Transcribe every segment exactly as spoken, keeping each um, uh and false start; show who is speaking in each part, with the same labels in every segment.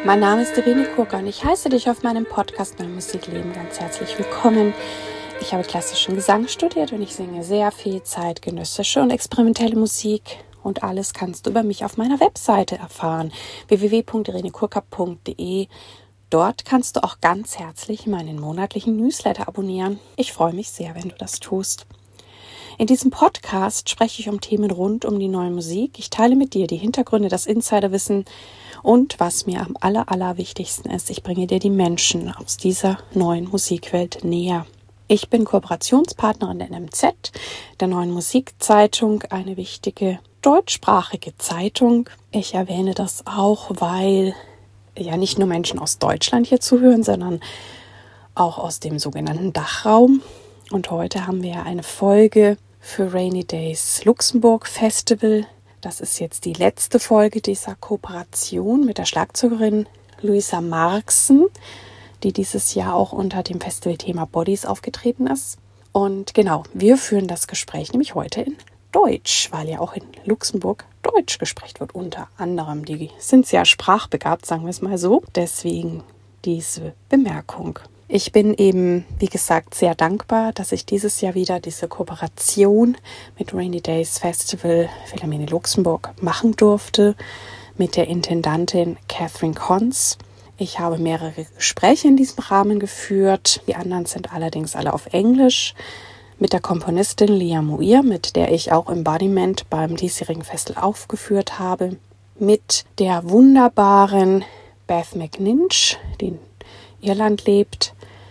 Speaker 1: Mein Name ist Irene Kurka und ich heiße dich auf meinem Podcast Mein Musikleben ganz herzlich willkommen. Ich habe klassischen Gesang studiert und ich singe sehr viel zeitgenössische und experimentelle Musik. Und alles kannst du über mich auf meiner Webseite erfahren, w w w punkt irene kurka punkt d e. Dort kannst du auch ganz herzlich meinen monatlichen Newsletter abonnieren. Ich freue mich sehr, wenn du das tust. In diesem Podcast spreche ich um Themen rund um die neue Musik. Ich teile mit dir die Hintergründe, das Insiderwissen und was mir am aller, allerwichtigsten ist, ich bringe dir die Menschen aus dieser neuen Musikwelt näher. Ich bin Kooperationspartnerin der N M Z, der Neuen Musikzeitung, eine wichtige deutschsprachige Zeitung. Ich erwähne das auch, weil ja nicht nur Menschen aus Deutschland hier zuhören, sondern auch aus dem sogenannten Dachraum. Und heute haben wir eine Folge für Rainy Days Luxemburg Festival. Das ist jetzt die letzte Folge dieser Kooperation mit der Schlagzeugerin Louisa Marxen, die dieses Jahr auch unter dem Festivalthema Bodies aufgetreten ist. Und genau, wir führen das Gespräch nämlich heute in Deutsch, weil ja auch in Luxemburg Deutsch gesprochen wird, unter anderem. Die sind sehr sprachbegabt, sagen wir es mal so. Deswegen diese Bemerkung. Ich bin eben, wie gesagt, sehr dankbar, dass ich dieses Jahr wieder diese Kooperation mit Rainy Days Festival Philharmonie Luxemburg machen durfte, mit der Intendantin Catherine Cons. Ich habe mehrere Gespräche in diesem Rahmen geführt. Die anderen sind allerdings alle auf Englisch. Mit der Komponistin Lia Muir, mit der ich auch Embodiment beim diesjährigen Festival aufgeführt habe. Mit der wunderbaren Beth McNinch, die in Irland lebt.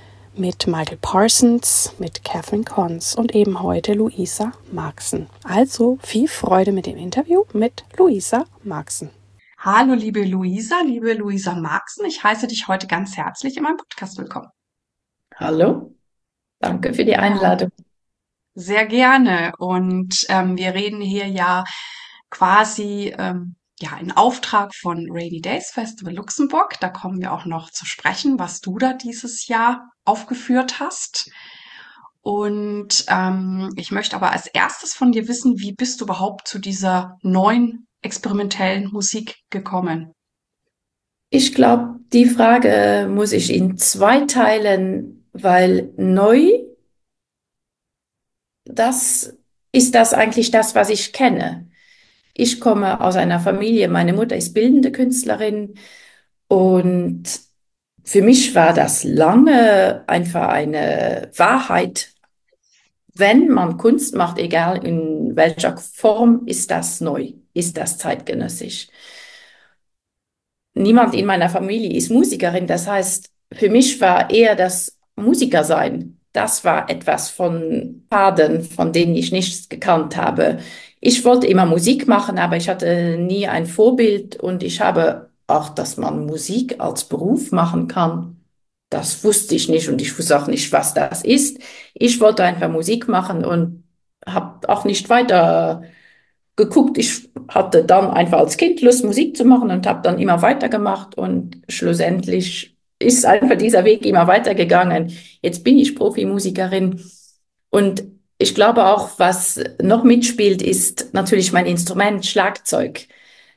Speaker 1: Mit Michael Parsons, mit Catherine Cons und eben heute Louisa Marxen. Also viel Freude mit dem Interview mit Louisa Marxen. Hallo liebe Louisa, liebe Louisa Marxen, ich heiße dich heute ganz herzlich in meinem Podcast willkommen.
Speaker 2: Hallo, danke für die Einladung.
Speaker 1: Sehr gerne und ähm, wir reden hier ja quasi ähm, ja in Auftrag von Rainy Days Festival Luxemburg. Da kommen wir auch noch zu sprechen, was du da dieses Jahr aufgeführt hast. Und ähm, ich möchte aber als erstes von dir wissen, wie bist du überhaupt zu dieser neuen experimentellen Musik gekommen?
Speaker 2: Ich glaube, die Frage muss ich in zwei teilen, weil neu, das ist das eigentlich das, was ich kenne. Ich komme aus einer Familie, meine Mutter ist bildende Künstlerin und für mich war das lange einfach eine Wahrheit. Wenn man Kunst macht, egal in welcher Form, ist das neu, ist das zeitgenössisch. Niemand in meiner Familie ist Musikerin. Das heißt, für mich war eher das Musikersein. Das war etwas von Faden, von denen ich nichts gekannt habe. Ich wollte immer Musik machen, aber ich hatte nie ein Vorbild und ich habe auch, dass man Musik als Beruf machen kann. Das wusste ich nicht und ich wusste auch nicht, was das ist. Ich wollte einfach Musik machen und habe auch nicht weiter geguckt. Ich hatte dann einfach als Kind Lust, Musik zu machen und habe dann immer weitergemacht und schlussendlich ist einfach dieser Weg immer weitergegangen. Jetzt bin ich Profimusikerin und ich glaube auch, was noch mitspielt, ist natürlich mein Instrument Schlagzeug.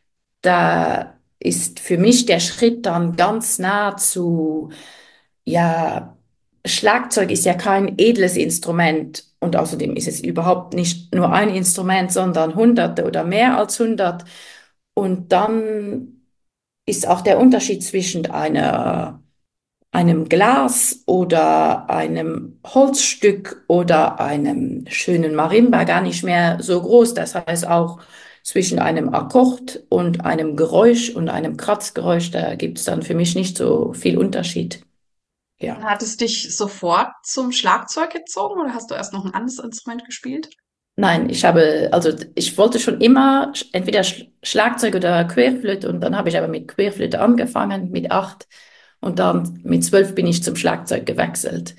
Speaker 2: Da ist für mich der Schritt dann ganz nah zu, ja, Schlagzeug ist ja kein edles Instrument und außerdem ist es überhaupt nicht nur ein Instrument, sondern Hunderte oder mehr als hundert. Und dann ist auch der Unterschied zwischen einer, einem Glas oder einem Holzstück oder einem schönen Marimba gar nicht mehr so groß. Das heißt auch zwischen einem Akkord und einem Geräusch und einem Kratzgeräusch, da gibt es dann für mich nicht so viel Unterschied. Ja.
Speaker 1: Hat es dich sofort zum Schlagzeug gezogen oder hast du erst noch ein anderes Instrument gespielt?
Speaker 2: Nein, ich habe, also ich wollte schon immer sch- entweder Sch Schlagzeug oder Querflöte und dann habe ich aber mit Querflöte angefangen, mit acht und dann mit zwölf bin ich zum Schlagzeug gewechselt.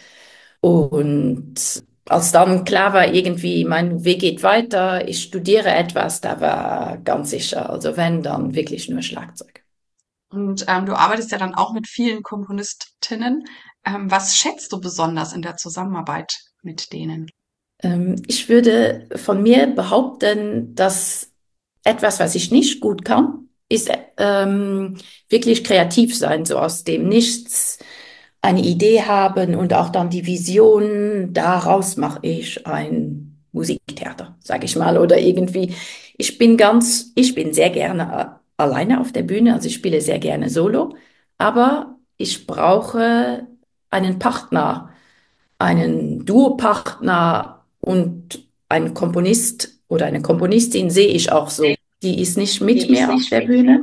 Speaker 2: Und als dann klar war, irgendwie mein Weg geht weiter, ich studiere etwas, da war ganz sicher, also wenn, dann wirklich nur Schlagzeug.
Speaker 1: Und ähm, du arbeitest ja dann auch mit vielen Komponistinnen. Ähm, was schätzt du besonders in der Zusammenarbeit mit denen?
Speaker 2: Ähm, ich würde von mir behaupten, dass etwas, was ich nicht gut kann, ist ähm, wirklich kreativ sein, so aus dem Nichts eine Idee haben und auch dann die Vision, daraus mache ich ein Musiktheater, sage ich mal, oder irgendwie. Ich bin ganz, ich bin sehr gerne a- alleine auf der Bühne, also ich spiele sehr gerne Solo, aber ich brauche einen Partner, einen Duopartner und einen Komponist oder eine Komponistin sehe ich auch so. Die ist nicht mit
Speaker 1: Die ist
Speaker 2: mir auf
Speaker 1: nicht
Speaker 2: der
Speaker 1: mit mir.
Speaker 2: Bühne,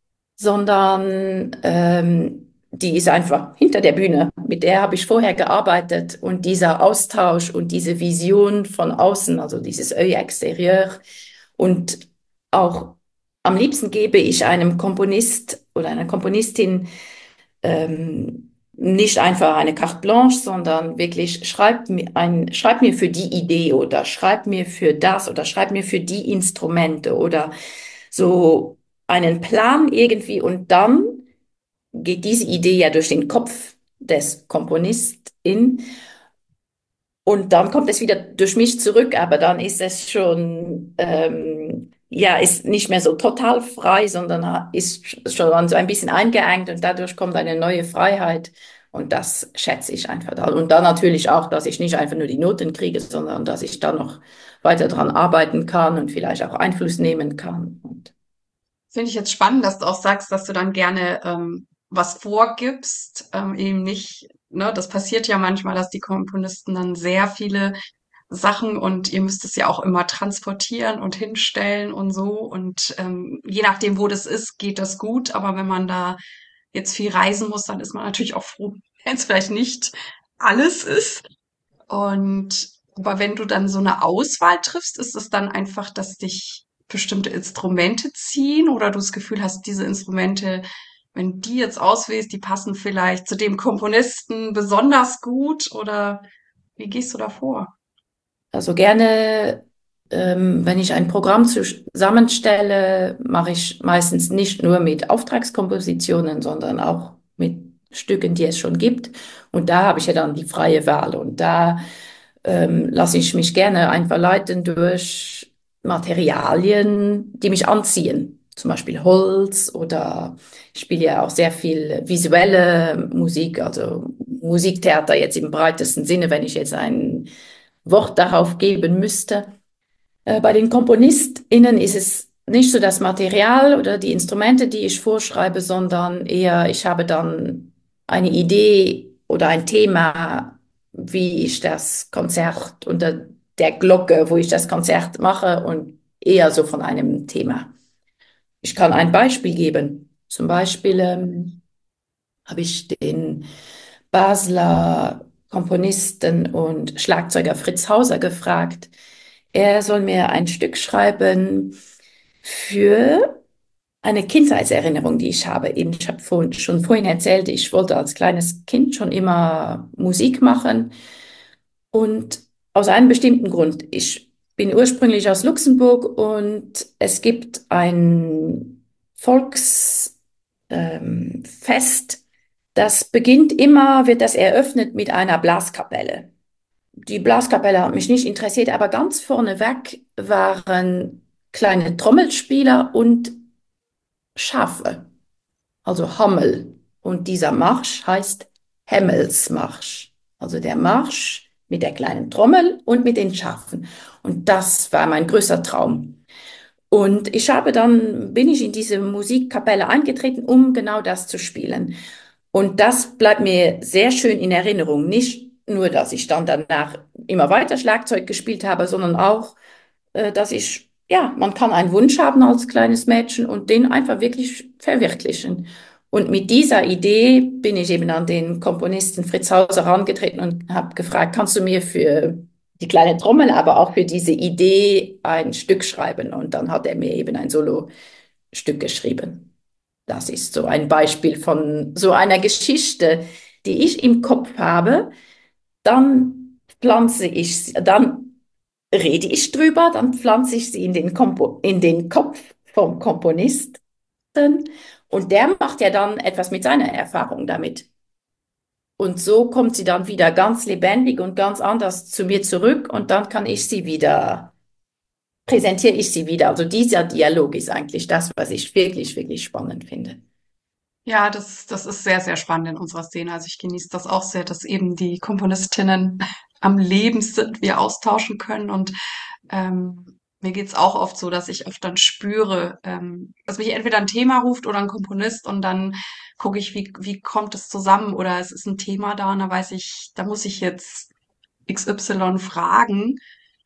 Speaker 2: sondern ähm, die ist einfach hinter der Bühne. Mit der habe ich vorher gearbeitet und dieser Austausch und diese Vision von außen, also dieses Œil extérieur und auch am liebsten gebe ich einem Komponist oder einer Komponistin ähm, nicht einfach eine carte blanche, sondern wirklich schreib mir ein, schreib mir für die Idee oder schreib mir für das oder schreib mir für die Instrumente oder so einen Plan irgendwie und dann geht diese Idee ja durch den Kopf des Komponistin und dann kommt es wieder durch mich zurück, aber dann ist es schon, ähm, ja, ist nicht mehr so total frei, sondern ist schon so ein bisschen eingeengt und dadurch kommt eine neue Freiheit und das schätze ich einfach da. Und dann natürlich auch, dass ich nicht einfach nur die Noten kriege, sondern dass ich dann noch weiter dran arbeiten kann und vielleicht auch Einfluss nehmen kann. Und
Speaker 1: Finde ich jetzt spannend, dass du auch sagst, dass du dann gerne ähm, was vorgibst, ähm, eben nicht, ne, das passiert ja manchmal, dass die Komponisten dann sehr viele Sachen und ihr müsst es ja auch immer transportieren und hinstellen und so und ähm, je nachdem, wo das ist, geht das gut, aber wenn man da jetzt viel reisen muss, dann ist man natürlich auch froh, wenn es vielleicht nicht alles ist. Und aber wenn du dann so eine Auswahl triffst, ist es dann einfach, dass dich bestimmte Instrumente ziehen oder du das Gefühl hast, diese Instrumente, wenn die jetzt auswählst, die passen vielleicht zu dem Komponisten besonders gut oder wie gehst du da vor?
Speaker 2: also gerne, ähm, wenn ich ein Programm zusammenstelle, mache ich meistens nicht nur mit Auftragskompositionen, sondern auch mit Stücken, die es schon gibt. Und da habe ich ja dann die freie Wahl. Und da ähm, lasse ich mich gerne einfach leiten durch Materialien, die mich anziehen. Zum Beispiel Holz oder ich spiele ja auch sehr viel visuelle Musik, also Musiktheater jetzt im breitesten Sinne, wenn ich jetzt ein Wort darauf geben müsste. Äh, bei den KomponistInnen ist es nicht so das Material oder die Instrumente, die ich vorschreibe, sondern eher, ich habe dann eine Idee oder ein Thema, wie ich das Konzert unter der Glocke, wo ich das Konzert mache und eher so von einem Thema. Ich kann ein Beispiel geben. Zum Beispiel ähm, habe ich den Basler Komponisten und Schlagzeuger Fritz Hauser gefragt. Er soll mir ein Stück schreiben für eine Kindheitserinnerung, die ich habe. Eben, ich habe vorhin, schon vorhin erzählt, ich wollte als kleines Kind schon immer Musik machen und aus einem bestimmten Grund. Ich bin ursprünglich aus Luxemburg und es gibt ein Volksfest, ähm, Fest, das beginnt immer, wird das eröffnet mit einer Blaskapelle. Die Blaskapelle hat mich nicht interessiert, aber ganz vorneweg waren kleine Trommelspieler und Schafe, also Hammel. Und dieser Marsch heißt Hemmelsmarsch. Also der Marsch mit der kleinen Trommel und mit den Schafen. Und das war mein größter Traum. Und ich habe dann, bin ich in diese Musikkapelle eingetreten, um genau das zu spielen. Und das bleibt mir sehr schön in Erinnerung. Nicht nur, dass ich dann danach immer weiter Schlagzeug gespielt habe, sondern auch, äh, dass ich, ja, man kann einen Wunsch haben als kleines Mädchen und den einfach wirklich verwirklichen. Und mit dieser Idee bin ich eben an den Komponisten Fritz Hauser herangetreten und habe gefragt, kannst du mir für die kleine Trommel, aber auch für diese Idee ein Stück schreiben? Und dann hat er mir eben ein Solostück geschrieben. Das ist so ein Beispiel von so einer Geschichte, die ich im Kopf habe. Dann pflanze ich, dann rede ich drüber, dann pflanze ich sie in den, Kompo in den Kopf vom Komponisten und der macht ja dann etwas mit seiner Erfahrung damit. Und so kommt sie dann wieder ganz lebendig und ganz anders zu mir zurück und dann kann ich sie wieder präsentiere ich sie wieder. Also dieser Dialog ist eigentlich das, was ich wirklich, wirklich spannend finde.
Speaker 3: Ja, das, das ist sehr, sehr spannend in unserer Szene. Also ich genieße das auch sehr, dass eben die Komponistinnen am Leben sind, wir austauschen können. Und ähm, mir geht's auch oft so, dass ich oft dann spüre, ähm, dass mich entweder ein Thema ruft oder ein Komponist und dann gucke ich, wie, wie kommt es zusammen oder es ist ein Thema da und da weiß ich, da muss ich jetzt X Y fragen.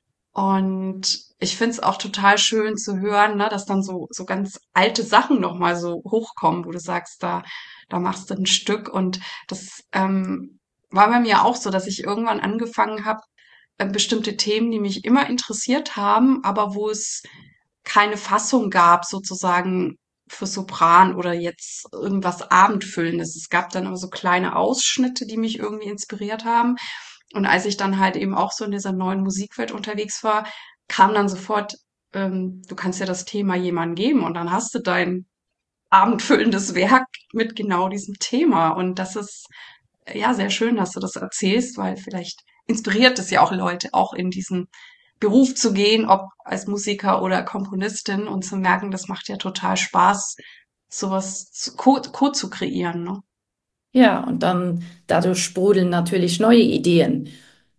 Speaker 3: Und ich finde es auch total schön zu hören, ne, dass dann so, so ganz alte Sachen nochmal so hochkommen, wo du sagst, da, da machst du ein Stück. Und das ähm, war bei mir auch so, dass ich irgendwann angefangen habe, äh, bestimmte Themen, die mich immer interessiert haben, aber wo es keine Fassung gab, sozusagen für Sopran oder jetzt irgendwas Abendfüllendes. Es gab dann aber so kleine Ausschnitte, die mich irgendwie inspiriert haben. Und als ich dann halt eben auch so in dieser neuen Musikwelt unterwegs war, kam dann sofort, ähm, du kannst ja das Thema jemandem geben und dann hast du dein abendfüllendes Werk mit genau diesem Thema. Und das ist ja sehr schön, dass du das erzählst, weil vielleicht inspiriert es ja auch Leute, auch in diesen Beruf zu gehen, ob als Musiker oder Komponistin und zu merken, das macht ja total Spaß, sowas zu, co, co zu kreieren, ne?
Speaker 2: Ja, und dann dadurch sprudeln natürlich neue Ideen.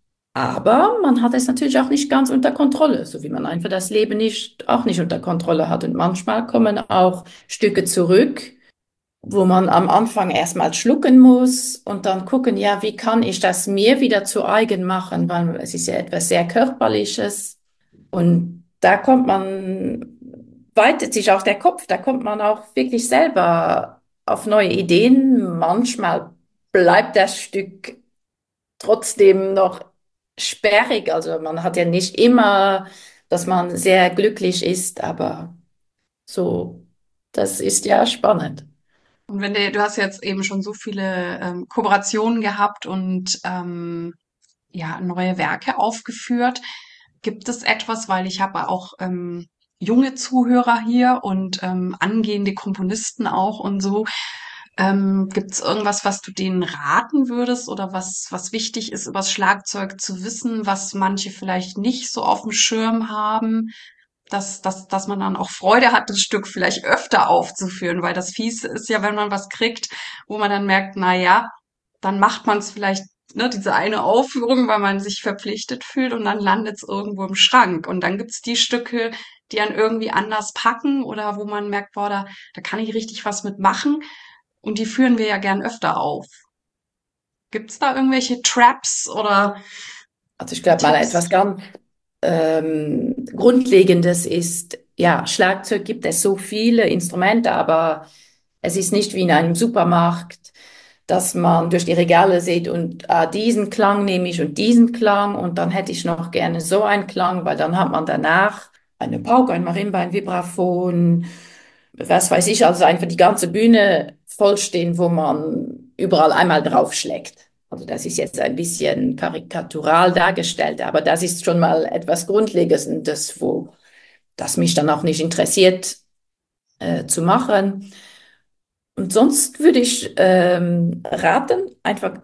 Speaker 2: Aber man hat es natürlich auch nicht ganz unter Kontrolle, so wie man einfach das Leben nicht, auch nicht unter Kontrolle hat. Und manchmal kommen auch Stücke zurück, wo man am Anfang erstmal schlucken muss und dann gucken, ja, wie kann ich das mir wieder zu eigen machen, weil es ist ja etwas sehr Körperliches und da kommt man, weitet sich auch der Kopf, da kommt man auch wirklich selber auf neue Ideen. Manchmal bleibt das Stück trotzdem noch sperrig, also man hat ja nicht immer, dass man sehr glücklich ist, aber so, das ist ja spannend.
Speaker 3: Und wenn du, du hast jetzt eben schon so viele ähm, Kooperationen gehabt und ähm, ja, neue Werke aufgeführt. Gibt es etwas, weil ich habe auch ähm, junge Zuhörer hier und ähm, angehende Komponisten auch und so. Ähm, gibt es irgendwas, was du denen raten würdest oder was, was wichtig ist, übers Schlagzeug zu wissen, was manche vielleicht nicht so auf dem Schirm haben, dass, dass, dass man dann auch Freude hat, das Stück vielleicht öfter aufzuführen, weil das Fiese ist ja, wenn man was kriegt, wo man dann merkt, na ja, dann macht man es vielleicht, ne, diese eine Aufführung, weil man sich verpflichtet fühlt und dann landet es irgendwo im Schrank. Und dann gibt's die Stücke, die einen irgendwie anders packen oder wo man merkt, boah, da, da kann ich richtig was mitmachen. Und die führen wir ja gern öfter auf. Gibt's da irgendwelche Traps oder
Speaker 2: Also ich glaube mal
Speaker 3: Tipps?
Speaker 2: etwas ganz ähm, Grundlegendes ist, ja, Schlagzeug gibt es so viele Instrumente, aber es ist nicht wie in einem Supermarkt, dass man durch die Regale sieht und ah, diesen Klang nehme ich und diesen Klang und dann hätte ich noch gerne so einen Klang, weil dann hat man danach eine Pauke, ein Marimba, ein Vibraphon, was weiß ich, also einfach die ganze Bühne vollstehen, wo man überall einmal draufschlägt. Also das ist jetzt ein bisschen karikatural dargestellt, aber das ist schon mal etwas Grundlegendes, wo das mich dann auch nicht interessiert äh, zu machen. Und sonst würde ich ähm, raten, einfach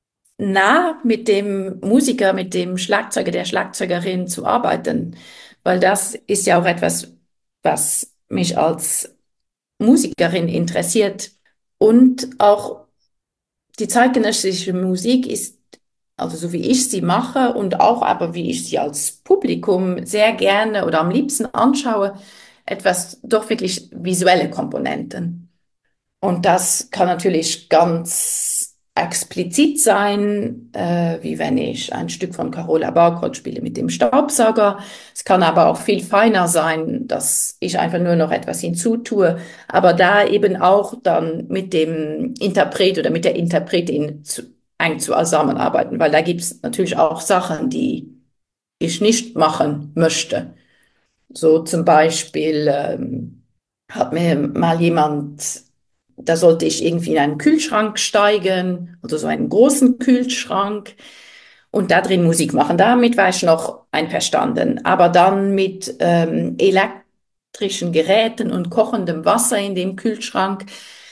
Speaker 2: nah mit dem Musiker, mit dem Schlagzeuger, der Schlagzeugerin zu arbeiten, weil das ist ja auch etwas, was mich als Musikerin interessiert. Und auch die zeitgenössische Musik ist, also so wie ich sie mache und auch aber wie ich sie als Publikum sehr gerne oder am liebsten anschaue, etwas doch wirklich visuelle Komponenten. Und das kann natürlich ganz explizit sein, äh, wie wenn ich ein Stück von Carola Barcott spiele mit dem Staubsauger. Es kann aber auch viel feiner sein, dass ich einfach nur noch etwas hinzutue, aber da eben auch dann mit dem Interpret oder mit der Interpretin zu, eng zusammenarbeiten, weil da gibt es natürlich auch Sachen, die ich nicht machen möchte. So zum Beispiel ähm, hat mir mal jemand, da sollte ich irgendwie in einen Kühlschrank steigen, also so einen großen Kühlschrank und da drin Musik machen. Damit war ich noch einverstanden. Aber dann mit ähm, elektrischen Geräten und kochendem Wasser in dem Kühlschrank,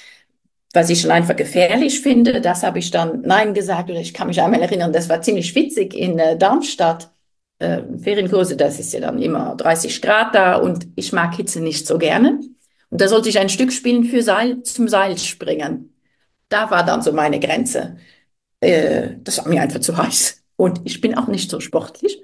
Speaker 2: was ich schon einfach gefährlich finde, das habe ich dann Nein gesagt. Oder ich kann mich einmal erinnern, das war ziemlich witzig in äh, Darmstadt. äh, Ferienkurse, das ist ja dann immer dreißig Grad da und ich mag Hitze nicht so gerne. Und da sollte ich ein Stück spielen für Seil, zum Seilspringen. Da war dann so meine Grenze. Äh, das war mir einfach zu heiß. Und ich bin auch nicht so sportlich.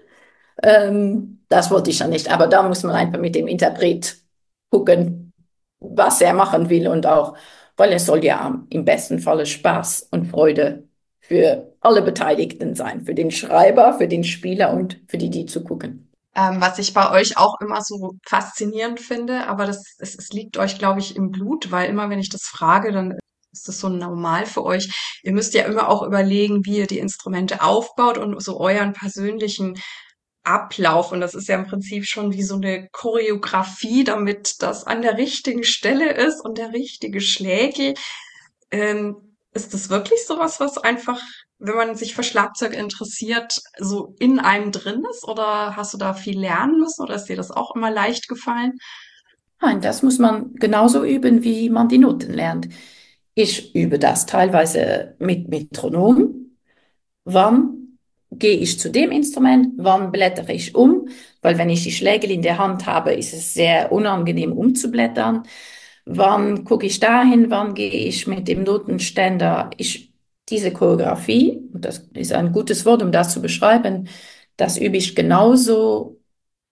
Speaker 2: Ähm, das wollte ich dann nicht. Aber da muss man einfach mit dem Interpret gucken, was er machen will und auch, weil es soll ja im besten Falle Spaß und Freude für alle Beteiligten sein, für den Schreiber, für den Spieler und für die, die zugucken.
Speaker 3: Ähm, was ich bei euch auch immer so faszinierend finde, aber das, es, es liegt euch, glaube ich, im Blut, weil immer, wenn ich das frage, dann ist das so normal für euch. Ihr müsst ja immer auch überlegen, wie ihr die Instrumente aufbaut und so euren persönlichen Ablauf. Und das ist ja im Prinzip schon wie so eine Choreografie, damit das an der richtigen Stelle ist und der richtige Schlägel. Ähm, ist das wirklich sowas, was einfach, wenn man sich für Schlagzeug interessiert, so in einem drin ist? Oder hast du da viel lernen müssen oder ist dir das auch immer leicht gefallen?
Speaker 2: Nein, das muss man genauso üben, wie man die Noten lernt. Ich übe das teilweise mit Metronom. Wann gehe ich zu dem Instrument? Wann blättere ich um? Weil wenn ich die Schlägel in der Hand habe, ist es sehr unangenehm umzublättern. Wann gucke ich dahin? Wann gehe ich mit dem Notenständer? Ich, diese Choreografie, und das ist ein gutes Wort, um das zu beschreiben, das übe ich genauso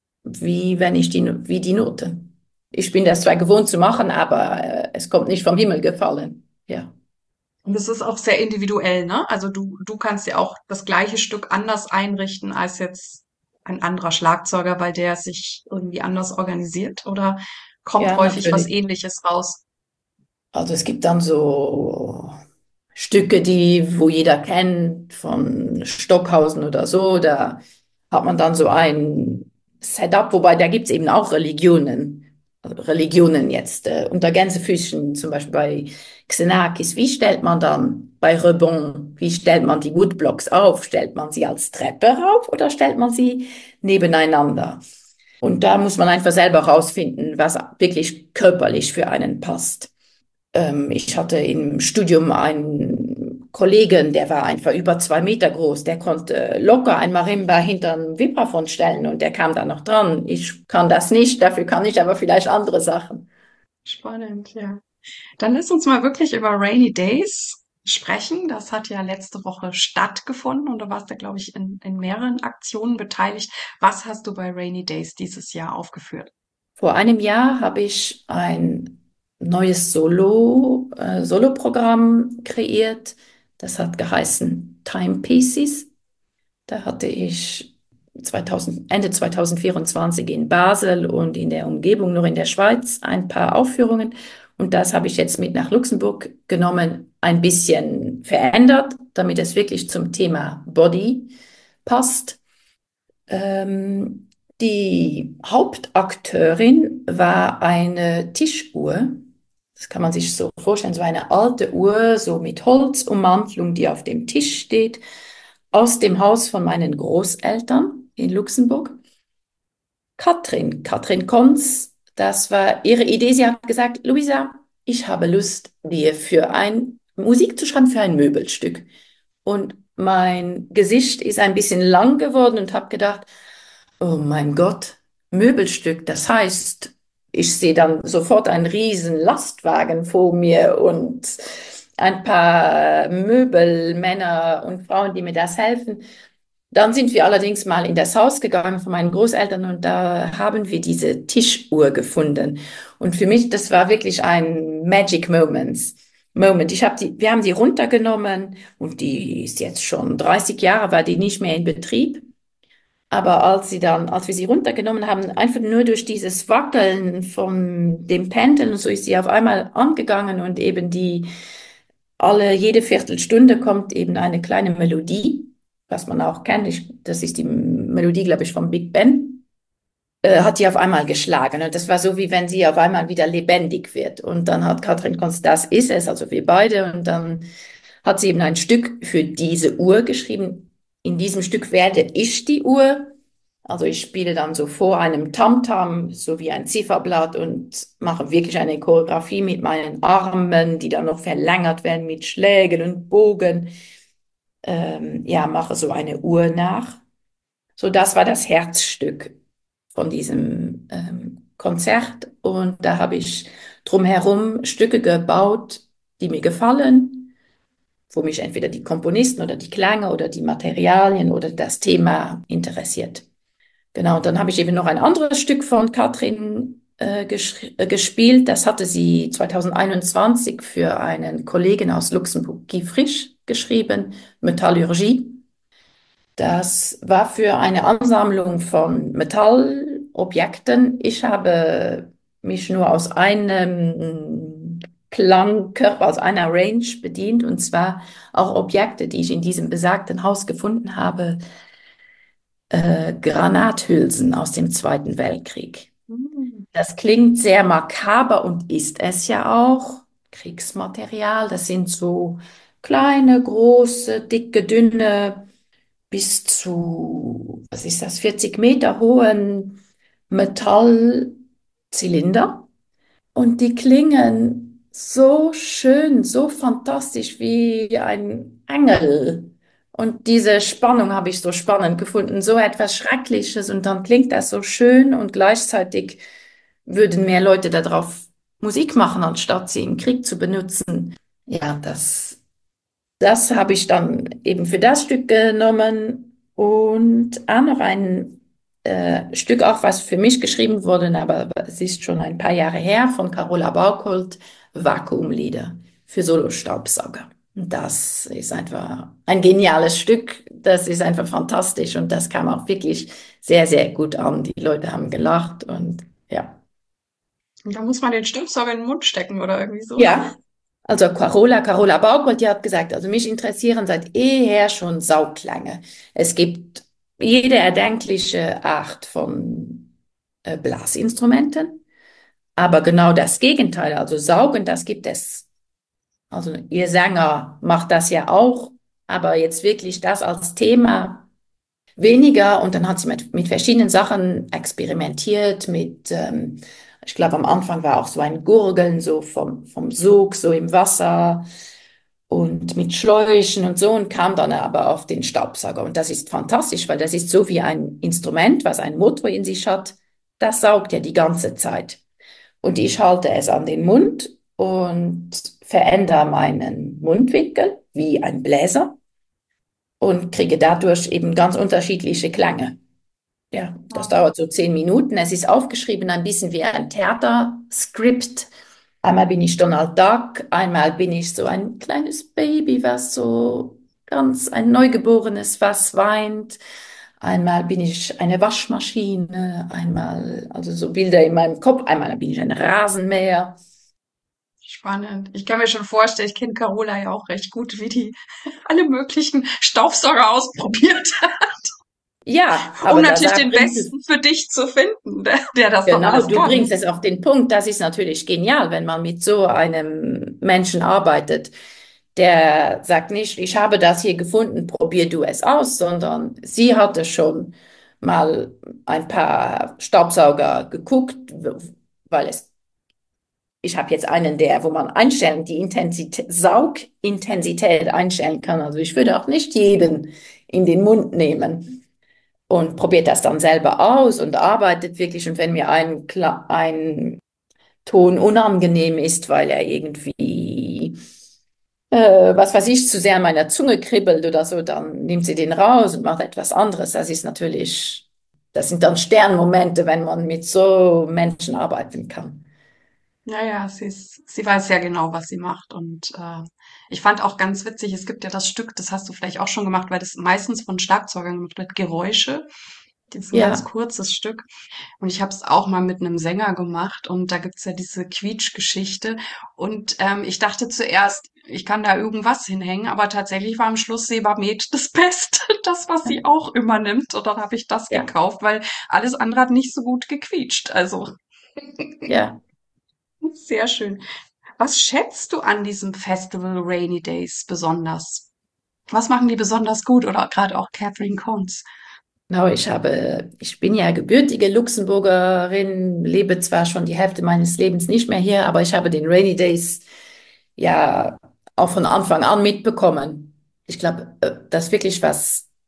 Speaker 2: wie wenn ich die, wie die Note. Ich bin das zwar gewohnt zu machen, aber äh, es kommt nicht vom Himmel gefallen. Ja.
Speaker 3: Und das ist auch sehr individuell, ne? Also du, du kannst ja auch das gleiche Stück anders einrichten als jetzt ein anderer Schlagzeuger, weil der sich irgendwie anders organisiert oder kommt
Speaker 2: Ja,
Speaker 3: häufig was
Speaker 2: natürlich.
Speaker 3: Ähnliches raus?
Speaker 2: Also es gibt dann so Stücke, die, wo jeder kennt, von Stockhausen oder so, da hat man dann so ein Setup, wobei da gibt es eben auch Religionen. Also Religionen jetzt, äh, unter Gänsefüßchen, zum Beispiel bei Xenakis, wie stellt man dann bei Rebond, wie stellt man die Woodblocks auf? Stellt man sie als Treppe rauf oder stellt man sie nebeneinander? Und da muss man einfach selber rausfinden, was wirklich körperlich für einen passt. Ähm, ich hatte im Studium einen Kollegen, der war einfach über zwei Meter groß. Der konnte locker ein Marimba hinter ein Vibraphon stellen und der kam da noch dran. Ich kann das nicht, dafür kann ich aber vielleicht andere Sachen.
Speaker 3: Spannend, ja. Dann lass uns mal wirklich über Rainy Days sprechen. Das hat ja letzte Woche stattgefunden und du warst da, glaube ich, in, in mehreren Aktionen beteiligt. Was hast du bei Rainy Days dieses Jahr aufgeführt?
Speaker 2: Vor einem Jahr habe ich ein neues Solo, äh, Soloprogramm kreiert. Das hat geheißen Timepieces. Da hatte ich zweitausend, Ende zwanzig vierundzwanzig in Basel und in der Umgebung, nur in der Schweiz, ein paar Aufführungen. Und das habe ich jetzt mit nach Luxemburg genommen, ein bisschen verändert, damit es wirklich zum Thema Body passt. Ähm, die Hauptakteurin war eine Tischuhr. Das kann man sich so vorstellen, so eine alte Uhr, so mit Holzummantelung, die auf dem Tisch steht, aus dem Haus von meinen Großeltern in Luxemburg. Katrin, Katrin Konz, das war ihre Idee. Sie hat gesagt, Luisa, ich habe Lust, dir für ein Musik zu schreiben für ein Möbelstück. Und mein Gesicht ist ein bisschen lang geworden und habe gedacht, oh mein Gott, Möbelstück, das heißt, ich sehe dann sofort einen riesen Lastwagen vor mir und ein paar Möbelmänner und Frauen, die mir das helfen. Dann sind wir allerdings mal in das Haus gegangen von meinen Großeltern und da haben wir diese Tischuhr gefunden. Und für mich, das war wirklich ein Magic Moment. Moment. Ich habe die, wir haben die runtergenommen und die ist jetzt schon dreißig Jahre, war die nicht mehr in Betrieb. Aber als sie dann, als wir sie runtergenommen haben, einfach nur durch dieses Wackeln von dem Pendel und so ist sie auf einmal angegangen und eben die, alle, jede Viertelstunde kommt eben eine kleine Melodie, was man auch kennt. Ich, das ist die Melodie, glaube ich, vom Big Ben, äh, hat die auf einmal geschlagen. Und das war so, wie wenn sie auf einmal wieder lebendig wird. Und dann hat Katrin Konst, das ist es, also wir beide. Und dann hat sie eben ein Stück für diese Uhr geschrieben. In diesem Stück werde ich die Uhr. Also ich spiele dann so vor einem Tamtam, so wie ein Zifferblatt und mache wirklich eine Choreografie mit meinen Armen, die dann noch verlängert werden mit Schlägen und Bogen. Ähm, ja, mache so eine Uhr nach. So, das war das Herzstück von diesem ähm, Konzert. Und da habe ich drumherum Stücke gebaut, die mir gefallen, wo mich entweder die Komponisten oder die Klänge oder die Materialien oder das Thema interessiert. Genau, und dann habe ich eben noch ein anderes Stück von Katrin äh, gesch- äh, gespielt. Das hatte sie zwanzig einundzwanzig für einen Kollegen aus Luxemburg, Guy Frisch, geschrieben, Metallurgie. Das war für eine Ansammlung von Metallobjekten. Ich habe mich nur aus einem Klangkörper, aus einer Range bedient, und zwar auch Objekte, die ich in diesem besagten Haus gefunden habe, äh, Granathülsen aus dem Zweiten Weltkrieg.
Speaker 3: Mhm.
Speaker 2: Das klingt sehr makaber und ist es ja auch. Kriegsmaterial, das sind so kleine, große, dicke, dünne, bis zu, was ist das, vierzig Meter hohen Metallzylinder. Und die klingen so schön, so fantastisch wie ein Engel. Und diese Spannung habe ich so spannend gefunden, so etwas Schreckliches, und dann klingt das so schön, und gleichzeitig würden mehr Leute darauf Musik machen, anstatt sie im Krieg zu benutzen. Ja, das, das habe ich dann eben für das Stück genommen, und auch noch ein äh, Stück, auch was für mich geschrieben wurde, aber es ist schon ein paar Jahre her, von Carola Bauchold, Vakuumlieder für Solo-Staubsauger. Und das ist einfach ein geniales Stück, das ist einfach fantastisch, und das kam auch wirklich sehr, sehr gut an. Die Leute haben gelacht, und ja.
Speaker 3: Und da muss man den Staubsauger in den Mund stecken oder irgendwie so.
Speaker 2: Ja, also Carola, Carola Bauchold, die hat gesagt, also mich interessieren seit jeher schon Saugklänge. Es gibt jede erdenkliche Art von äh, Blasinstrumenten, aber genau das Gegenteil, also Saugen, das gibt es. Also ihr Sänger macht das ja auch, aber jetzt wirklich das als Thema weniger. Und dann hat sie mit, mit verschiedenen Sachen experimentiert, mit, ähm, ich glaube, am Anfang war auch so ein Gurgeln so vom, vom Sog, so im Wasser, und mit Schläuchen und so, und kam dann aber auf den Staubsauger. Und das ist fantastisch, weil das ist so wie ein Instrument, was einen Motor in sich hat. Das saugt ja die ganze Zeit. Und ich halte es an den Mund und verändere meinen Mundwinkel wie ein Bläser und kriege dadurch eben ganz unterschiedliche Klänge. Ja, das
Speaker 3: Wow.
Speaker 2: dauert so zehn Minuten. Es ist aufgeschrieben ein bisschen wie ein Theaterskript. Einmal bin ich Donald Duck, einmal bin ich so ein kleines Baby, was so ganz ein Neugeborenes, was weint. Einmal bin ich eine Waschmaschine, einmal, also so Bilder in meinem Kopf, einmal bin ich ein Rasenmäher.
Speaker 3: Spannend. Ich kann mir schon vorstellen, ich kenne Carola ja auch recht gut, wie die alle möglichen Staubsauger ausprobiert hat,
Speaker 2: Ja,
Speaker 3: um
Speaker 2: aber da
Speaker 3: natürlich
Speaker 2: sagt,
Speaker 3: den
Speaker 2: bringt es.
Speaker 3: besten für dich zu finden, der, der das dann
Speaker 2: Genau,
Speaker 3: alles
Speaker 2: du
Speaker 3: kann.
Speaker 2: bringst es auf den Punkt. Das ist natürlich genial, wenn man mit so einem Menschen arbeitet, der sagt nicht, ich habe das hier gefunden, probier du es aus, sondern sie hatte schon mal ein paar Staubsauger geguckt, weil es, ich habe jetzt einen, der, wo man einstellen, die Intensität, Saugintensität einstellen kann. Also ich würde auch nicht jeden in den Mund nehmen, und probiert das dann selber aus und arbeitet wirklich. Und wenn mir ein, Kla- ein Ton unangenehm ist, weil er irgendwie, äh, was weiß ich, zu sehr an meiner Zunge kribbelt oder so, dann nimmt sie den raus und macht etwas anderes. Das ist natürlich, das sind dann Sternmomente, wenn man mit so Menschen arbeiten kann.
Speaker 3: Ja, ja, sie ist, sie weiß ja genau, was sie macht. Und äh, ich fand auch ganz witzig, es gibt ja das Stück, das hast du vielleicht auch schon gemacht, weil das meistens von Schlagzeugern gemacht wird, Geräusche. Das ist ein ganz
Speaker 2: Ja,
Speaker 3: kurzes Stück. Und ich habe es auch mal mit einem Sänger gemacht und da gibt's ja diese Quietsch-Geschichte. Und ähm, ich dachte zuerst, ich kann da irgendwas hinhängen, aber tatsächlich war am Schluss Sebamed das Beste, das, was sie auch immer nimmt. Und dann habe ich das
Speaker 2: ja,
Speaker 3: gekauft, weil alles andere hat nicht so gut gequietscht. Also
Speaker 2: ja.
Speaker 3: sehr schön. Was schätzt du an diesem Festival Rainy Days besonders? Was machen die besonders gut oder gerade auch Catherine Cohns?
Speaker 2: Genau, ich habe, ich bin ja gebürtige Luxemburgerin, lebe zwar schon die Hälfte meines Lebens nicht mehr hier, aber ich habe den Rainy Days ja auch von Anfang an mitbekommen. Ich glaube, äh, das ist wirklich was.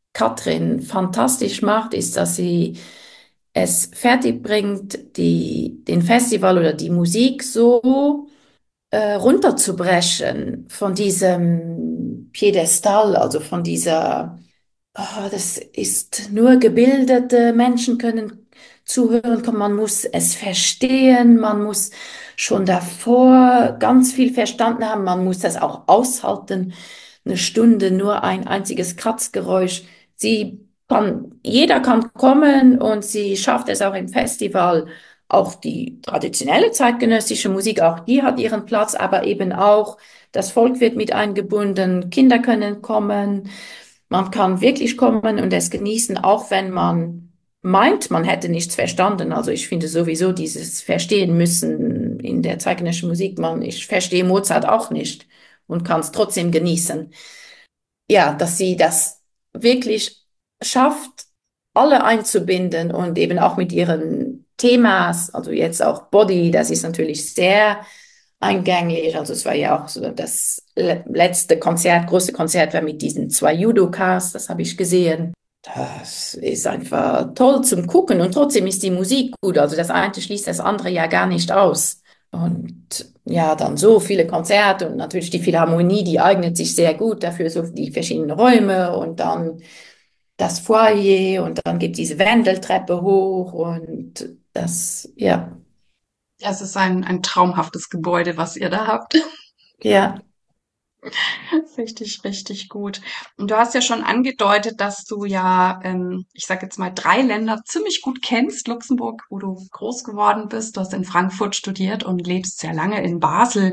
Speaker 2: Katrin fantastisch macht, ist, dass sie es fertig bringt, die, den Festival oder die Musik so äh, runterzubrechen von diesem Piedestal, also von dieser, oh, das ist nur gebildete Menschen können zuhören, kommen. Man muss es verstehen, man muss schon davor ganz viel verstanden haben, man muss das auch aushalten, eine Stunde nur ein einziges Kratzgeräusch. Sie kann, jeder kann kommen und sie schafft es auch im Festival. Auch die traditionelle zeitgenössische Musik, auch die hat ihren Platz, aber eben auch das Volk wird mit eingebunden, Kinder können kommen, man kann wirklich kommen und es genießen, auch wenn man meint, man hätte nichts verstanden. Also ich finde sowieso dieses Verstehen müssen in der zeitgenössischen Musik, man, ich verstehe Mozart auch nicht und kann es trotzdem genießen. Ja, dass sie das wirklich schafft, alle einzubinden und eben auch mit ihren Themas, also jetzt auch Body, das ist natürlich sehr eingänglich. Also es war ja auch so das le- letzte Konzert, große Konzert war mit diesen zwei Judokas, das habe ich gesehen. Das ist einfach toll zum Gucken und trotzdem ist die Musik gut. Also das eine schließt das andere ja gar nicht aus. Und ja, dann so viele Konzerte und natürlich die Philharmonie, die eignet sich sehr gut dafür, so die verschiedenen Räume und dann das Foyer und dann gibt diese Wendeltreppe hoch und das, ja,
Speaker 3: Ja, es ist ein, ein traumhaftes Gebäude, was ihr da habt.
Speaker 2: ja.
Speaker 3: Richtig, richtig gut. Und du hast ja schon angedeutet, dass du ja, ähm, ich sage jetzt mal, drei Länder ziemlich gut kennst. Luxemburg, wo du groß geworden bist. Du hast in Frankfurt studiert und lebst sehr lange in Basel.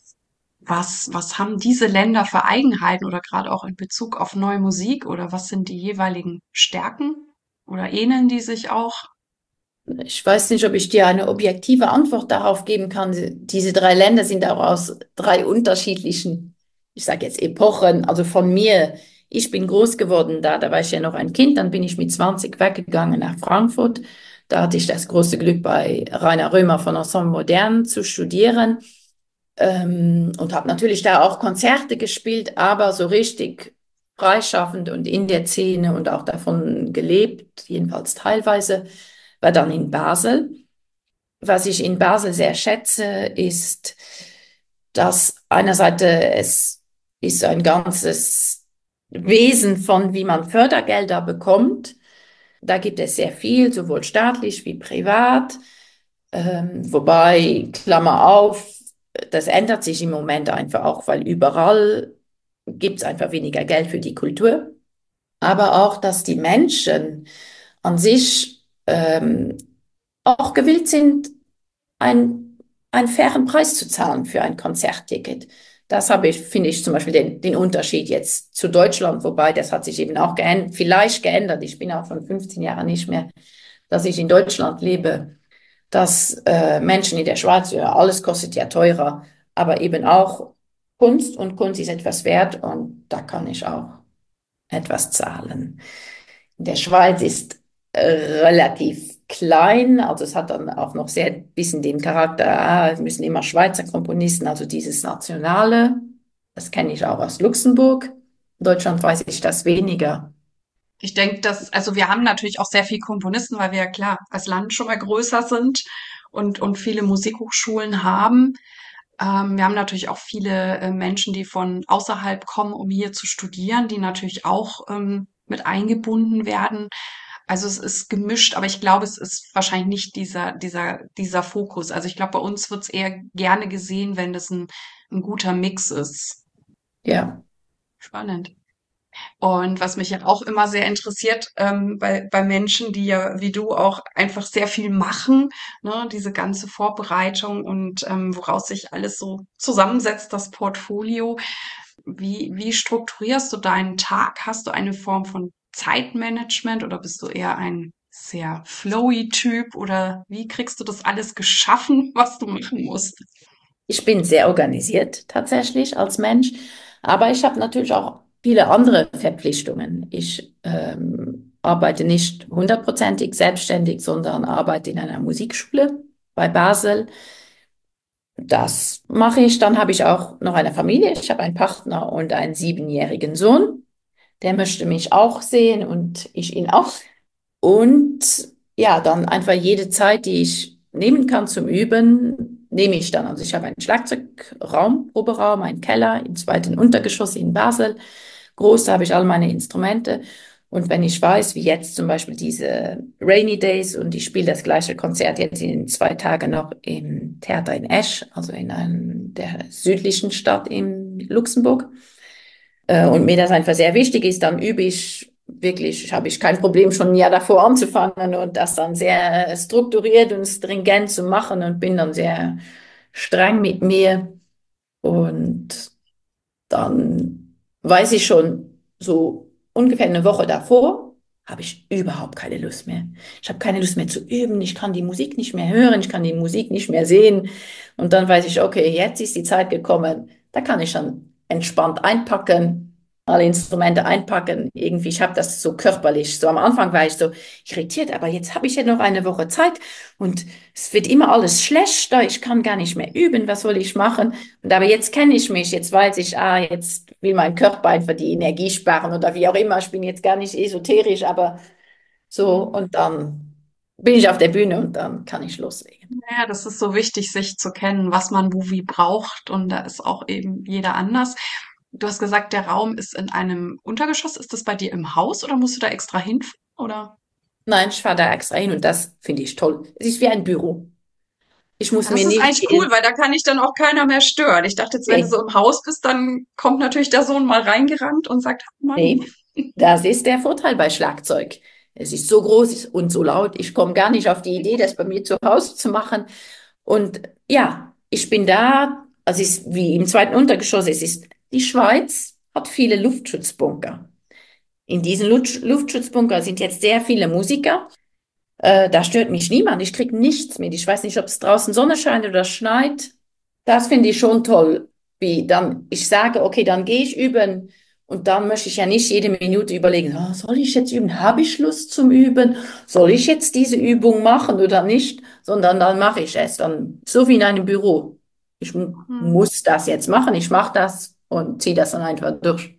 Speaker 3: Was, was haben diese Länder für Eigenheiten oder gerade auch in Bezug auf neue Musik oder was sind die jeweiligen Stärken oder ähneln die sich auch?
Speaker 2: Ich weiß nicht, ob ich dir eine objektive Antwort darauf geben kann. Diese drei Länder sind auch aus drei unterschiedlichen, ich sage jetzt Epochen, also von mir. Ich bin groß geworden da, da war ich ja noch ein Kind, dann bin ich mit zwanzig weggegangen nach Frankfurt. Da hatte ich das große Glück, bei Rainer Römer von Ensemble Modern zu studieren, ähm, und habe natürlich da auch Konzerte gespielt, aber so richtig freischaffend und in der Szene und auch davon gelebt, jedenfalls teilweise, war dann in Basel. Was ich in Basel sehr schätze, ist, dass einerseits es ist ein ganzes Wesen von, wie man Fördergelder bekommt. Da gibt es sehr viel, sowohl staatlich wie privat. Ähm, wobei, Klammer auf, das ändert sich im Moment einfach auch, weil überall gibt es einfach weniger Geld für die Kultur. Aber auch, dass die Menschen an sich ähm, auch gewillt sind, ein, einen fairen Preis zu zahlen für ein Konzertticket. Das habe ich, finde ich zum Beispiel den, den Unterschied jetzt zu Deutschland, wobei das hat sich eben auch geändert, vielleicht geändert. Ich bin auch schon fünfzehn Jahre nicht mehr, dass ich in Deutschland lebe, dass äh, Menschen in der Schweiz, ja, alles kostet ja teurer, aber eben auch Kunst und Kunst ist etwas wert und da kann ich auch etwas zahlen. In der Schweiz ist äh, relativ klein, also es hat dann auch noch sehr ein bisschen den Charakter, ah, es müssen immer Schweizer Komponisten, also dieses Nationale, das kenne ich auch aus Luxemburg. In Deutschland weiß ich das weniger.
Speaker 3: Ich denke, dass, also wir haben natürlich auch sehr viel Komponisten, weil wir ja klar als Land schon mal größer sind und, und viele Musikhochschulen haben. Ähm, wir haben natürlich auch viele äh, Menschen, die von außerhalb kommen, um hier zu studieren, die natürlich auch ähm, mit eingebunden werden. Also es ist gemischt, aber ich glaube, es ist wahrscheinlich nicht dieser, dieser, dieser Fokus. Also ich glaube, bei uns wird es eher gerne gesehen, wenn das ein, ein guter Mix ist.
Speaker 2: Ja,
Speaker 3: Spannend. Und was mich ja auch immer sehr interessiert, ähm, bei, bei Menschen, die ja wie du auch einfach sehr viel machen, ne, diese ganze Vorbereitung und ähm, woraus sich alles so zusammensetzt, das Portfolio. Wie, wie strukturierst du deinen Tag? Hast du eine Form von Zeitmanagement oder bist du eher ein sehr flowy Typ oder wie kriegst du das alles geschaffen, was du machen musst?
Speaker 2: ich bin sehr organisiert tatsächlich als Mensch, aber ich habe natürlich auch viele andere Verpflichtungen. Ich ähm, arbeite nicht hundertprozentig selbstständig, sondern arbeite in einer Musikschule bei Basel. Das mache ich. Dann habe ich auch noch eine Familie. Ich habe einen Partner und einen siebenjährigen Sohn. Der möchte mich auch sehen und ich ihn auch. Und ja, dann einfach jede Zeit, die ich nehmen kann zum Üben, nehme ich dann. Also ich habe einen Schlagzeugraum, Proberaum, einen Keller im zweiten Untergeschoss in Basel. Groß, da habe ich all meine Instrumente. Und wenn ich weiß, wie jetzt zum Beispiel diese Rainy Days und ich spiele das gleiche Konzert jetzt in zwei Tagen noch im Theater in Esch, also in einem der südlichen Stadt in Luxemburg. Äh, und mir das einfach sehr wichtig ist, dann übe ich wirklich, habe ich kein Problem, schon ein Jahr davor anzufangen und das dann sehr strukturiert und stringent zu machen und bin dann sehr streng mit mir. Und dann weiß ich schon, so ungefähr eine Woche davor, habe ich überhaupt keine Lust mehr. Ich habe keine Lust mehr zu üben, ich kann die Musik nicht mehr hören, ich kann die Musik nicht mehr sehen. Und dann weiß ich, okay, jetzt ist die Zeit gekommen, da kann ich dann entspannt einpacken, alle Instrumente einpacken. Irgendwie, ich habe das so körperlich. So am Anfang war ich so irritiert, aber jetzt habe ich ja noch eine Woche Zeit und es wird immer alles schlechter. Ich kann gar nicht mehr üben. Was soll ich machen? Und aber jetzt kenne ich mich. Jetzt weiß ich, ah, jetzt will mein Körper einfach die Energie sparen oder wie auch immer. Ich bin jetzt gar nicht esoterisch, aber so und dann bin ich auf der Bühne und dann kann ich loslegen.
Speaker 3: Ja, das ist so wichtig, sich zu kennen, was man wo wie braucht. Und da ist auch eben jeder anders. Du hast gesagt, der Raum ist in einem Untergeschoss. Ist das bei dir im Haus oder musst du da extra hinfahren? Oder?
Speaker 2: Nein, ich fahre da extra hin und das finde ich toll. Es ist wie ein Büro. Ich muss
Speaker 3: Das
Speaker 2: mir
Speaker 3: ist
Speaker 2: nicht
Speaker 3: eigentlich cool, weil da kann ich dann auch keiner mehr stören. Ich dachte jetzt, wenn du
Speaker 2: nee,
Speaker 3: so im Haus bist, dann kommt natürlich der Sohn mal reingerannt und sagt, Mann.
Speaker 2: nee, das ist der Vorteil bei Schlagzeug. Es ist so groß und so laut. Ich komme gar nicht auf die Idee, das bei mir zu Hause zu machen. Und ja, ich bin da, also es ist wie im zweiten Untergeschoss, es ist, die Schweiz hat viele Luftschutzbunker. In diesen Luft Luftschutzbunker sind jetzt sehr viele Musiker. Äh, da stört mich niemand. Ich kriege nichts mit. Ich weiß nicht, ob es draußen Sonne scheint oder schneit. Das finde ich schon toll. Wie dann, ich sage, okay, dann gehe ich üben und dann möchte ich ja nicht jede Minute überlegen, oh, soll ich jetzt üben? Habe ich Lust zum Üben? Soll ich jetzt diese Übung machen oder nicht? Sondern dann mache ich es dann so wie in einem Büro. Ich mu-
Speaker 3: Hm.
Speaker 2: muss das jetzt machen. Ich mache das und ziehe das dann einfach durch.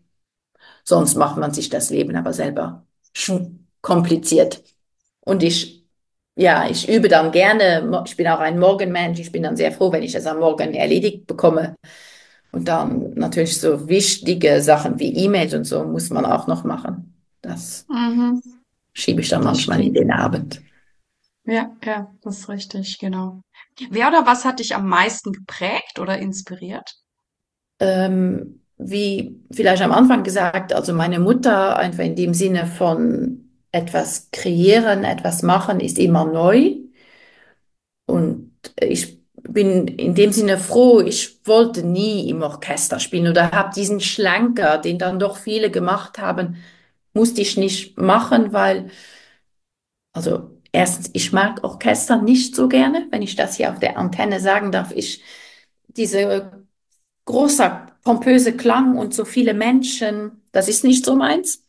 Speaker 2: Sonst macht man sich das Leben aber selber sch- kompliziert. Und ich, ja, ich übe dann gerne. Ich bin auch ein Morgenmensch. Ich bin dann sehr froh, wenn ich das am Morgen erledigt bekomme. Und dann natürlich so wichtige Sachen wie E-Mails und so muss man auch noch machen. Das
Speaker 3: Mhm,
Speaker 2: schiebe ich dann
Speaker 3: das
Speaker 2: manchmal in
Speaker 3: stimmt.
Speaker 2: den Abend.
Speaker 3: Ja, ja, das ist richtig, genau. Wer oder was hat dich am meisten geprägt oder inspiriert?
Speaker 2: Ähm, wie vielleicht am Anfang gesagt, also meine Mutter einfach in dem Sinne von etwas kreieren, etwas machen, ist immer neu. Und ich bin in dem Sinne froh, ich wollte nie im Orchester spielen oder habe diesen Schlenker, den dann doch viele gemacht haben, musste ich nicht machen, weil, also erstens, ich mag Orchester nicht so gerne, wenn ich das hier auf der Antenne sagen darf. Ich, diese großer, pompöse Klang und so viele Menschen, das ist nicht so meins.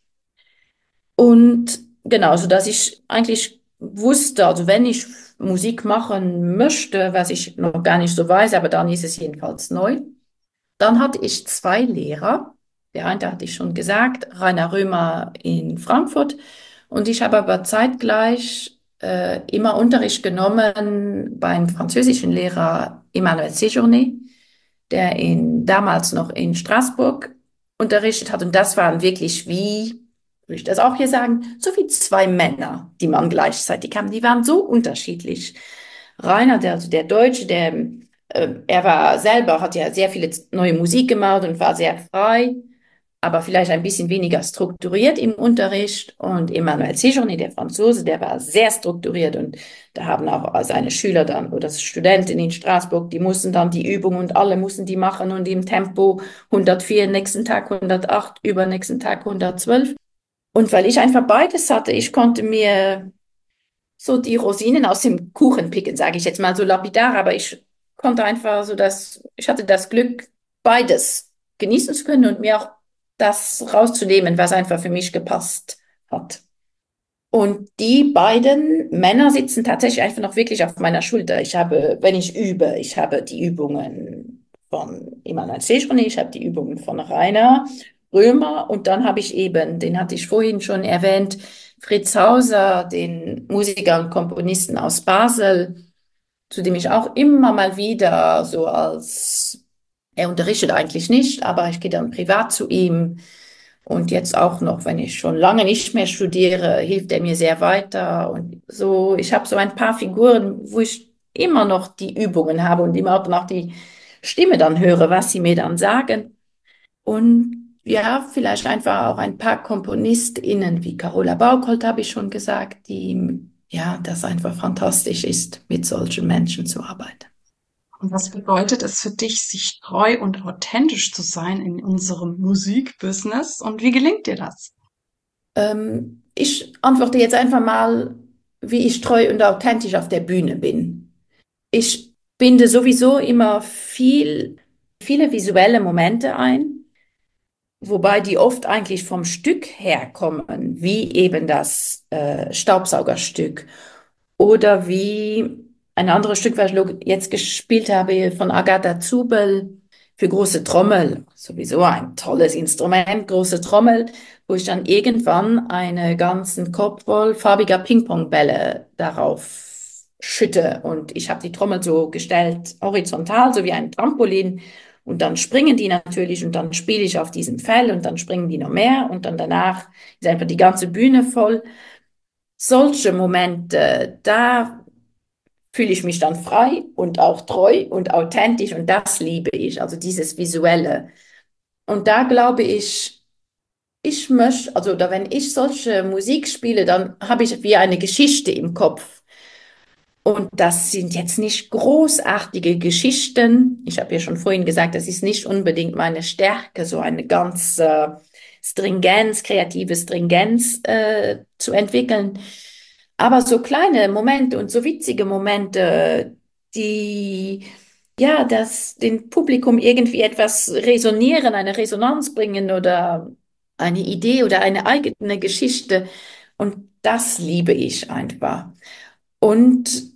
Speaker 2: Und genau, so dass ich eigentlich wusste, also wenn ich Musik machen möchte, was ich noch gar nicht so weiß, aber dann ist es jedenfalls neu. Dann hatte ich zwei Lehrer. Der eine hatte ich schon gesagt, Rainer Römer in Frankfurt. Und ich habe aber zeitgleich äh, immer Unterricht genommen beim französischen Lehrer Emmanuel Séjourné, der in, damals noch in Straßburg unterrichtet hat. Und das waren wirklich wie, würde ich das auch hier sagen, so wie zwei Männer, die man gleichzeitig haben. Die waren so unterschiedlich. Rainer, der, also der Deutsche, der, äh, er war selber, hat ja sehr viele neue Musik gemacht und war sehr frei, aber vielleicht ein bisschen weniger strukturiert im Unterricht. Und Emmanuel Séjourné, der Franzose, der war sehr strukturiert und da haben auch seine Schüler dann oder Studenten in Straßburg, die mussten dann die Übung und alle mussten die machen und im Tempo hundertvier, nächsten Tag hundertacht, übernächsten Tag hundertzwölf. Und weil ich einfach beides hatte, ich konnte mir so die Rosinen aus dem Kuchen picken, sage ich jetzt mal so lapidar, aber ich konnte einfach so das, ich hatte das Glück, beides genießen zu können und mir auch das rauszunehmen, was einfach für mich gepasst hat. Und die beiden Männer sitzen tatsächlich einfach noch wirklich auf meiner Schulter. Ich habe, wenn ich übe, ich habe die Übungen von Immanuel Sejourné, ich habe die Übungen von Rainer Römer und dann habe ich eben, den hatte ich vorhin schon erwähnt, Fritz Hauser, den Musiker und Komponisten aus Basel, zu dem ich auch immer mal wieder so als, er unterrichtet eigentlich nicht, aber ich gehe dann privat zu ihm. Und jetzt auch noch, wenn ich schon lange nicht mehr studiere, hilft er mir sehr weiter. Und so, ich habe so ein paar Figuren, wo ich immer noch die Übungen habe und immer auch die Stimme dann höre, was sie mir dann sagen. Und ja, vielleicht einfach auch ein paar KomponistInnen wie Carola Bauchold, habe ich schon gesagt, die, ja, das einfach fantastisch ist, mit solchen Menschen zu arbeiten.
Speaker 3: Und was bedeutet es für dich, sich treu und authentisch zu sein in unserem Musikbusiness? Und wie gelingt dir das?
Speaker 2: Ähm, ich antworte jetzt einfach mal, wie ich treu und authentisch auf der Bühne bin. Ich binde sowieso immer viel, viele visuelle Momente ein, wobei die oft eigentlich vom Stück herkommen, wie eben das äh, Staubsaugerstück oder wie ein anderes Stück, was ich jetzt gespielt habe von Agatha Zubel für große Trommel. Sowieso ein tolles Instrument, große Trommel, wo ich dann irgendwann einen ganzen Korb voll farbiger Ping-Pong-Bälle darauf schütte. Und ich habe die Trommel so gestellt, horizontal, so wie ein Trampolin. Und dann springen die natürlich und dann spiele ich auf diesem Fell und dann springen die noch mehr und dann danach ist einfach die ganze Bühne voll. Solche Momente, da fühle ich mich dann frei und auch treu und authentisch und das liebe ich, also dieses Visuelle. Und da glaube ich, ich möchte, also da wenn ich solche Musik spiele, dann habe ich wie eine Geschichte im Kopf. Und das sind jetzt nicht großartige Geschichten. Ich habe ja schon vorhin gesagt, das ist nicht unbedingt meine Stärke, so eine ganz äh, Stringenz, kreative Stringenz äh, zu entwickeln. Aber so kleine Momente und so witzige Momente, die ja, das dem Publikum irgendwie etwas resonieren, eine Resonanz bringen oder eine Idee oder eine eigene Geschichte. Und das liebe ich einfach. Und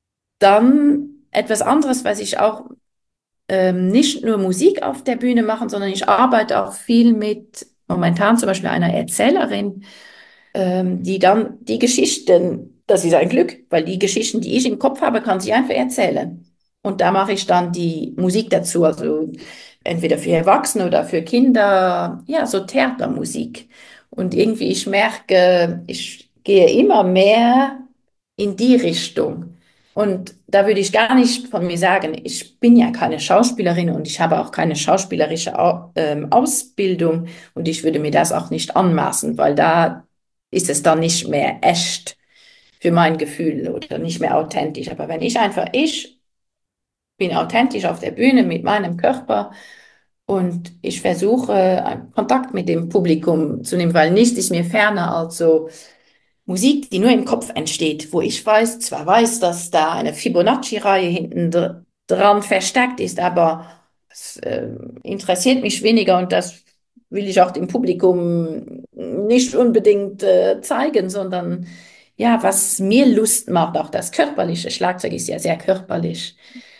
Speaker 2: dann etwas anderes, was ich auch ähm, nicht nur Musik auf der Bühne mache, sondern ich arbeite auch viel mit momentan zum Beispiel einer Erzählerin, ähm, die dann die Geschichten, das ist ein Glück, weil die Geschichten, die ich im Kopf habe, kann sie einfach erzählen. Und da mache ich dann die Musik dazu, also entweder für Erwachsene oder für Kinder, ja, so Theatermusik. Und irgendwie, ich merke, ich gehe immer mehr in die Richtung. Und da würde ich gar nicht von mir sagen, ich bin ja keine Schauspielerin und ich habe auch keine schauspielerische Au ähm, Ausbildung und ich würde mir das auch nicht anmaßen, weil da ist es dann nicht mehr echt für mein Gefühl oder nicht mehr authentisch. Aber wenn ich einfach, ich bin authentisch auf der Bühne mit meinem Körper und ich versuche, einen Kontakt mit dem Publikum zu nehmen, weil nichts ist mir ferner als so Musik, die nur im Kopf entsteht, wo ich weiß, zwar weiß, dass da eine Fibonacci-Reihe hinten dr dran versteckt ist, aber es äh, interessiert mich weniger und das will ich auch dem Publikum nicht unbedingt äh, zeigen, sondern ja, was mir Lust macht, auch das Körperliche. Schlagzeug ist ja sehr körperlich.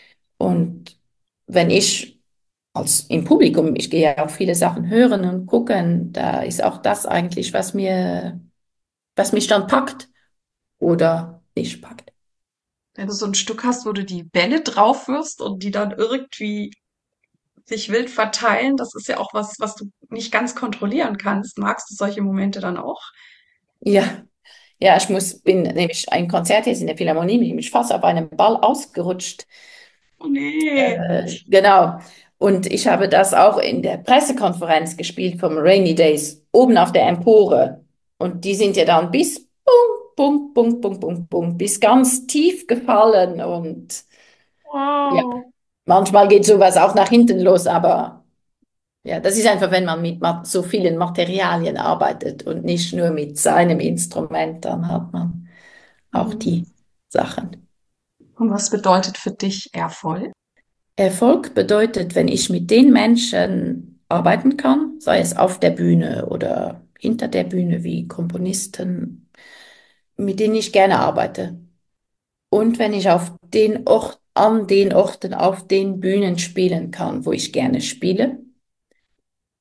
Speaker 2: Und wenn ich als im Publikum, ich gehe ja auch viele Sachen hören und gucken, da ist auch das eigentlich, was mir, was mich dann packt oder nicht packt.
Speaker 3: Wenn du so ein Stück hast, wo du die Bälle drauf wirfst und die dann irgendwie sich wild verteilen, das ist ja auch was, was du nicht ganz kontrollieren kannst. Magst du solche Momente dann auch?
Speaker 2: Ja, ja, ich muss, bin nämlich ein Konzert jetzt in der Philharmonie, bin ich fast auf einem Ball ausgerutscht.
Speaker 3: Oh nee.
Speaker 2: Äh, genau. Und ich habe das auch in der Pressekonferenz gespielt vom Rainy Days, oben auf der Empore. Und die sind ja dann bis bum, bum, bum, bum, bum, bum, bis ganz tief gefallen. Und ja,
Speaker 3: Wow.
Speaker 2: manchmal geht sowas auch nach hinten los, aber ja, das ist einfach, wenn man mit ma- so vielen Materialien arbeitet und nicht nur mit seinem Instrument, dann hat man auch
Speaker 3: Mhm.
Speaker 2: die Sachen.
Speaker 3: Und was bedeutet für dich Erfolg?
Speaker 2: Erfolg bedeutet, wenn ich mit den Menschen arbeiten kann, sei es auf der Bühne oder hinter der Bühne wie Komponisten, mit denen ich gerne arbeite. Und wenn ich auf den Ort, an den Orten, auf den Bühnen spielen kann, wo ich gerne spiele.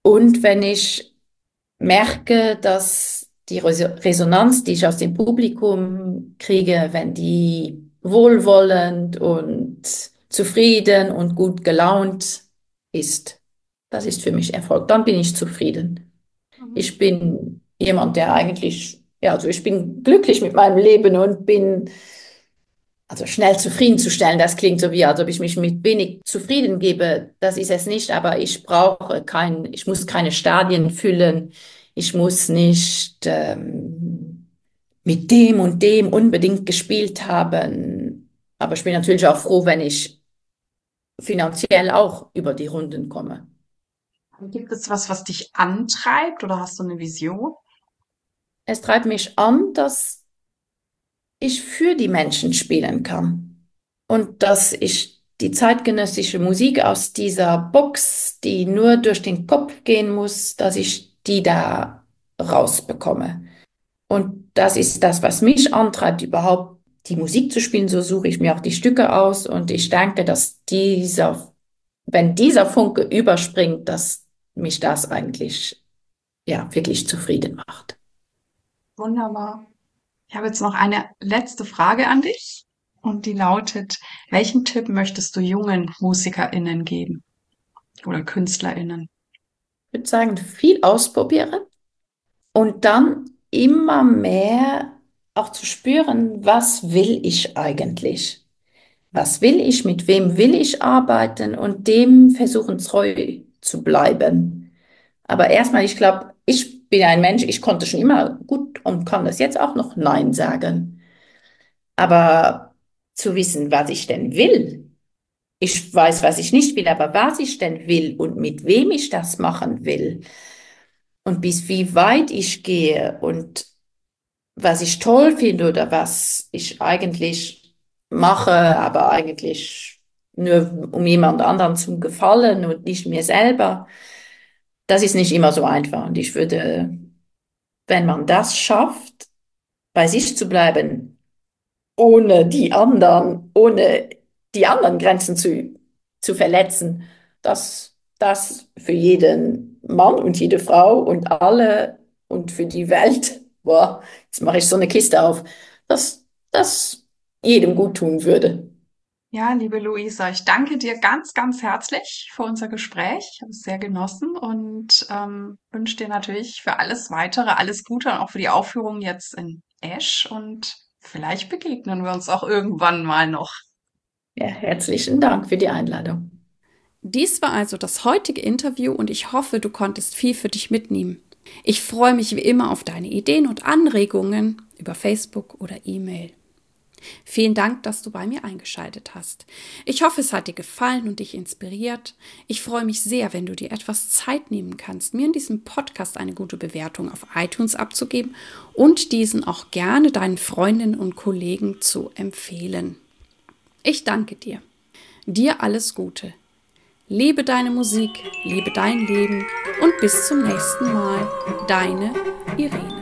Speaker 2: Und wenn ich merke, dass die Res- Resonanz, die ich aus dem Publikum kriege, wenn die wohlwollend und zufrieden und gut gelaunt ist, das ist für mich Erfolg. Dann bin ich zufrieden.
Speaker 3: Mhm.
Speaker 2: Ich bin jemand, der eigentlich, ja, also ich bin glücklich mit meinem Leben und bin also schnell zufriedenzustellen. Das klingt so wie, als ob ich mich mit wenig zufrieden gebe. Das ist es nicht, aber ich brauche kein, ich muss keine Stadien füllen. Ich muss nicht ähm, mit dem und dem unbedingt gespielt haben. Aber ich bin natürlich auch froh, wenn ich finanziell auch über die Runden komme.
Speaker 3: Gibt es was, was dich antreibt oder hast du eine Vision?
Speaker 2: Es treibt mich an, dass ich für die Menschen spielen kann und dass ich die zeitgenössische Musik aus dieser Box, die nur durch den Kopf gehen muss, dass ich die da rausbekomme. Und das ist das, was mich antreibt, überhaupt die Musik zu spielen. So suche ich mir auch die Stücke aus und ich denke, dass dieser, wenn dieser Funke überspringt, dass mich das eigentlich ja wirklich zufrieden macht.
Speaker 3: Wunderbar. Ich habe jetzt noch eine letzte Frage an dich und die lautet, welchen Tipp möchtest du jungen MusikerInnen geben oder KünstlerInnen?
Speaker 2: Ich würde sagen, viel ausprobieren. Und dann immer mehr auch zu spüren, was will ich eigentlich? Was will ich? Mit wem will ich arbeiten? Und dem versuchen treu zu bleiben. Aber erstmal, ich glaube, ich bin ein Mensch, ich konnte schon immer gut und kann das jetzt auch noch Nein sagen. Aber zu wissen, was ich denn will. Ich weiß, was ich nicht will, aber was ich denn will und mit wem ich das machen will und bis wie weit ich gehe und was ich toll finde oder was ich eigentlich mache, aber eigentlich nur um jemand anderen zu gefallen und nicht mir selber, das ist nicht immer so einfach. Und ich würde, wenn man das schafft, bei sich zu bleiben, ohne die anderen, ohne die anderen Grenzen zu, zu verletzen, dass das für jeden Mann und jede Frau und alle und für die Welt, boah, jetzt mache ich so eine Kiste auf, dass das jedem gut tun würde.
Speaker 3: Ja, liebe Luisa, ich danke dir ganz, ganz herzlich für unser Gespräch. Ich habe es sehr genossen und ähm, wünsche dir natürlich für alles Weitere alles Gute und auch für die Aufführung jetzt in Esch und vielleicht begegnen wir uns auch irgendwann mal noch.
Speaker 2: Ja, herzlichen Dank für die Einladung.
Speaker 1: Dies war also das heutige Interview und ich hoffe, du konntest viel für dich mitnehmen. Ich freue mich wie immer auf deine Ideen und Anregungen über Facebook oder E-Mail. Vielen Dank, dass du bei mir eingeschaltet hast. Ich hoffe, es hat dir gefallen und dich inspiriert. Ich freue mich sehr, wenn du dir etwas Zeit nehmen kannst, mir in diesem Podcast eine gute Bewertung auf iTunes abzugeben und diesen auch gerne deinen Freundinnen und Kollegen zu empfehlen. Ich danke dir. Dir alles Gute. Liebe deine Musik, liebe dein Leben und bis zum nächsten Mal. Deine Irene.